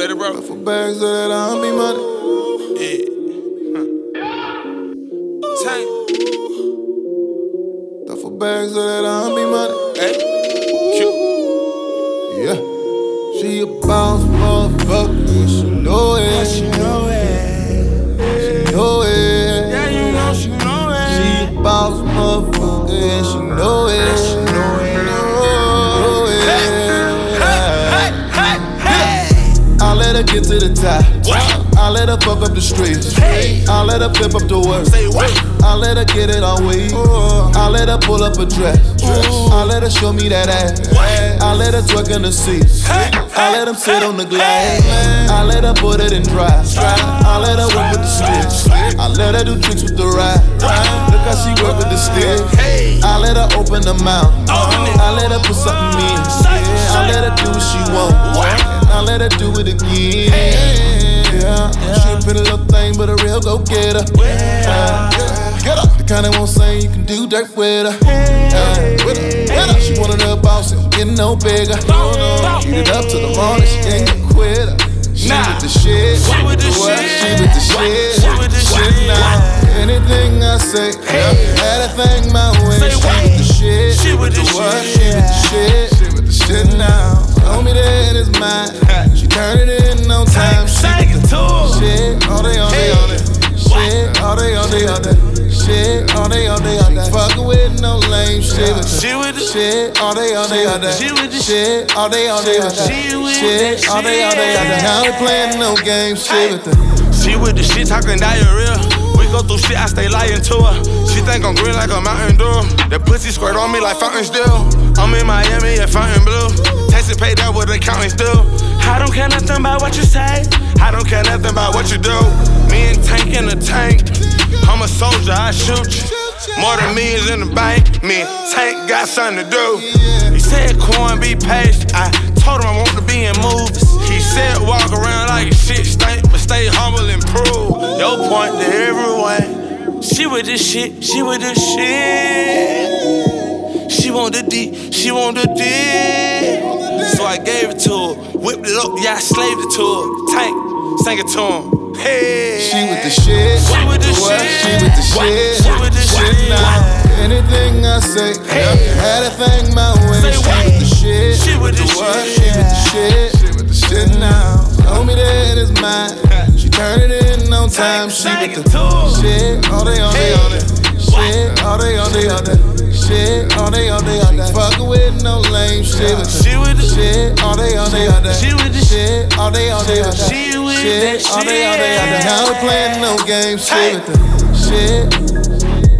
ready, bro? For bags so that I don't be money. Yeah. Tank. For bags so that I don't be money. Hey. Cute. Yeah. She a bounce motherfucker, and she know it. Yeah, she know it. She know it. Yeah, you know she know it. She a bounce motherfucker, and she know it. Yeah, she know it. Know it. Hey. I let her get to the top. What? I let her fuck up the streets. Hey. I let her flip up the work. Say what? I let her get it on weed. I let her pull up a dress. I let her show me that ass. I let her twerk in the seats. I let him sit on the glass. I let her put it in dry. I let her work with the sticks. I let her do tricks with the ride. Look how she work with the stick. I let her open her mouth. I let her put something in. I let her do what she want. And I let her do it again. Yeah, she a pretty little thing, but a real go-getter. Get up. The kind that won't say you can do dirt with her. With her. She wanted her boss and getting no bigger. Eat it up to the morning, she ain't gonna quit her. She with the shit. She with the What? shit. She with the shit. She with the shit. Now, anything I say, had a thing my way. Say She what? with the shit. She with the What? shit. She with the shit. She with the shit now. Told me that it's mine. She turned it in on time. She Sing it to her. shit, all day, all day, all day. Shit, all day, all day, all day. Shit, all day, all day, all day. Fucking with no lame shit. She with the Shit, all day, all day, all day. She with the shit, all day, all day, all day. She with Shit, the all day, all day, all day. shit. Now we playing no games. Shit with the. She with the shit talking diarrhea. We go through shit, I stay lying to her. She think I'm green like a Mountain Dew. That pussy squirt on me like fountain still. I'm in Miami at Fountain Blue. Taxi paid out with accountants do. I don't care nothing about what you say. I don't care nothing about what you do. Me and Tank in the tank. I'm a soldier, I shoot you. More than millions in the bank. Me and Tank got something to do. He said, Corn, be patient. I told him I want to be in movies. He said, walk around like shit stink, but stay humble and prove your point to everyone. She with this shit, she with this shit. She want the D, she want the D. So I gave it to her, whipped it up, yeah, I slaved it to her. Tank, sang it to him. Hey. She with the shit. She with the What? shit. She with the shit. She with the shit. Now, anything I say, had a thing my way. Say She what? with the shit. She with the What? shit. She with the shit. She with the shit now. Told me that it's mine. She turned it in on time. She with the shit. All day, all day, all day. Shit. All day, all day, all day. Shit. All day, all day, all day. Fucking with no lame shit. She with the shit. All day, all day, all day. She with the shit. All day, all day, all day. She with Shit, that all day, all day, all day. shit. Now we playing no games. Shit with the shit.